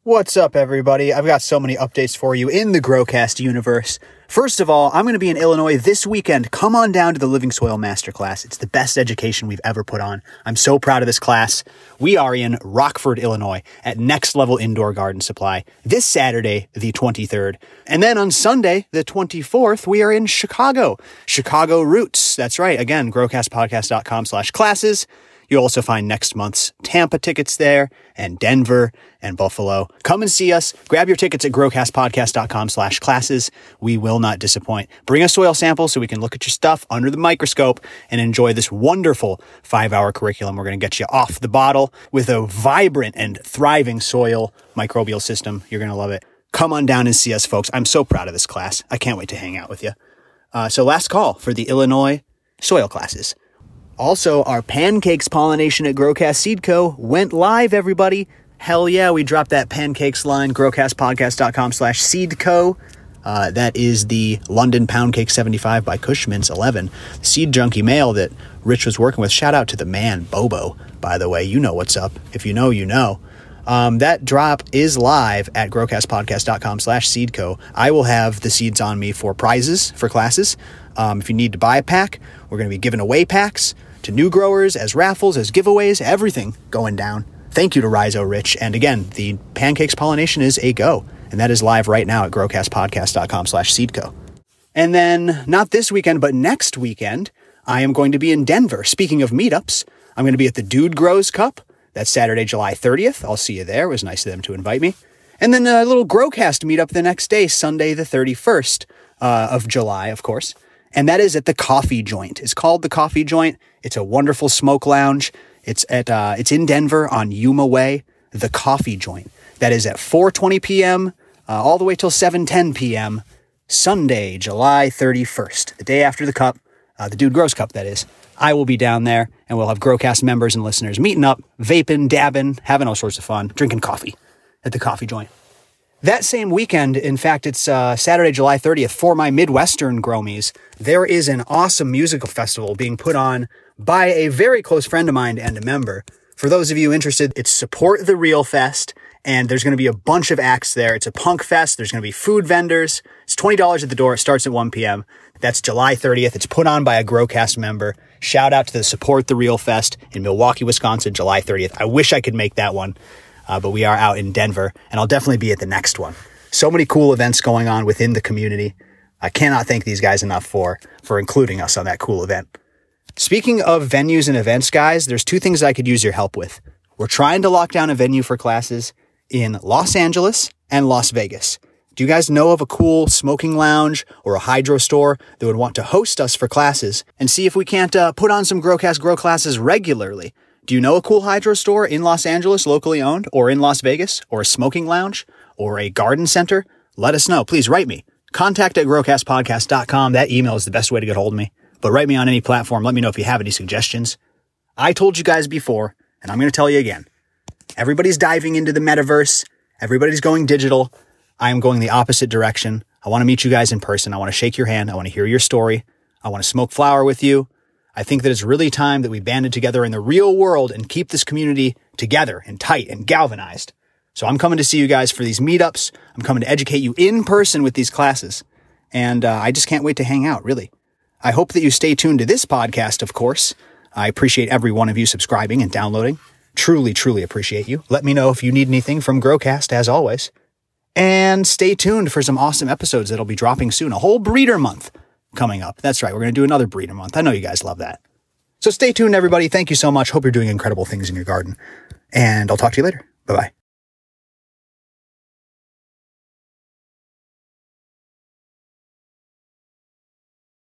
What's up, everybody? I've got so many updates for you in the GrowCast universe. First of all, I'm going to be in Illinois this weekend. Come on down to the Living Soil Masterclass. It's the best education we've ever put on. I'm so proud of this class. We are in Rockford, Illinois at Next Level Indoor Garden Supply this Saturday, the 23rd. And then on Sunday, the 24th, we are in Chicago Roots. That's right. Again, growcastpodcast.com/classes. You'll also find next month's Tampa tickets there, and Denver and Buffalo. Come and see us. Grab your tickets at growcastpodcast.com/classes. We will not disappoint. Bring a soil sample so we can look at your stuff under the microscope and enjoy this wonderful 5-hour curriculum. We're going to get you off the bottle with a vibrant and thriving soil microbial system. You're going to love it. Come on down and see us, folks. I'm so proud of this class. I can't wait to hang out with you. So last call for the Illinois soil classes. Also, our pancakes pollination at GrowCast Seed Co. went live, everybody. Hell yeah, we dropped that pancakes line, growcastpodcast.com/seedco. That is the London Pound Cake 75 by Cushman's 11. The Seed Junkie mail that Rich was working with. Shout out to the man, Bobo, by the way. You know what's up. If you know, you know. That drop is live at growcastpodcast.com/seedco. I will have the seeds on me for prizes, for classes. If you need to buy a pack, we're going to be giving away packs to new growers, as raffles, as giveaways, everything going down. Thank you to Rhizo Rich. And again, the pancakes pollination is a go. And that is live right now at growcastpodcast.com/seedco. And then, not this weekend, but next weekend, I am going to be in Denver. Speaking of meetups, I'm going to be at the Dude Grows Cup. That's Saturday, July 30th. I'll see you there. It was nice of them to invite me. And then a little GrowCast meetup the next day, Sunday the 31st of July, of course. And that is at the Coffee Joint. It's called the Coffee Joint. It's a wonderful smoke lounge. It's in Denver on Yuma Way, the Coffee Joint. That is at 4:20 p.m. All the way till 7:10 p.m. Sunday, July 31st, the day after the Cup, the Dude Grows Cup, that is. I will be down there, and we'll have GrowCast members and listeners meeting up, vaping, dabbing, having all sorts of fun, drinking coffee at the Coffee Joint. That same weekend, in fact, it's Saturday, July 30th, for my Midwestern Gromies, there is an awesome musical festival being put on by a very close friend of mine and a member. For those of you interested, it's Support the Real Fest, and there's going to be a bunch of acts there. It's a punk fest. There's going to be food vendors. It's $20 at the door. It starts at 1 p.m. That's July 30th. It's put on by a GrowCast member. Shout out to the Support the Real Fest in Milwaukee, Wisconsin, July 30th. I wish I could make that one. But we are out in Denver, and I'll definitely be at the next one. So many cool events going on within the community. I cannot thank these guys enough for including us on that cool event. Speaking of venues and events, guys, there's two things I could use your help with. We're trying to lock down a venue for classes in Los Angeles and Las Vegas. Do you guys know of a cool smoking lounge or a hydro store that would want to host us for classes and see if we can't put on some GrowCast Grow classes regularly? Do you know a cool hydro store in Los Angeles, locally owned, or in Las Vegas, or a smoking lounge, or a garden center? Let us know. Please write me. contact@growcastpodcast.com. That email is the best way to get hold of me. But write me on any platform. Let me know if you have any suggestions. I told you guys before, and I'm going to tell you again. Everybody's diving into the metaverse. Everybody's going digital. I am going the opposite direction. I want to meet you guys in person. I want to shake your hand. I want to hear your story. I want to smoke flower with you. I think that it's really time that we banded together in the real world and keep this community together and tight and galvanized. So I'm coming to see you guys for these meetups. I'm coming to educate you in person with these classes. And I just can't wait to hang out, really. I hope that you stay tuned to this podcast, of course. I appreciate every one of you subscribing and downloading. Truly, truly appreciate you. Let me know if you need anything from GrowCast, as always. And stay tuned for some awesome episodes that'll be dropping soon. A whole breeder month coming up. That's right. We're going to do another breeder month. I know you guys love that. So stay tuned, everybody. Thank you so much. Hope you're doing incredible things in your garden. And I'll talk to you later. Bye-bye.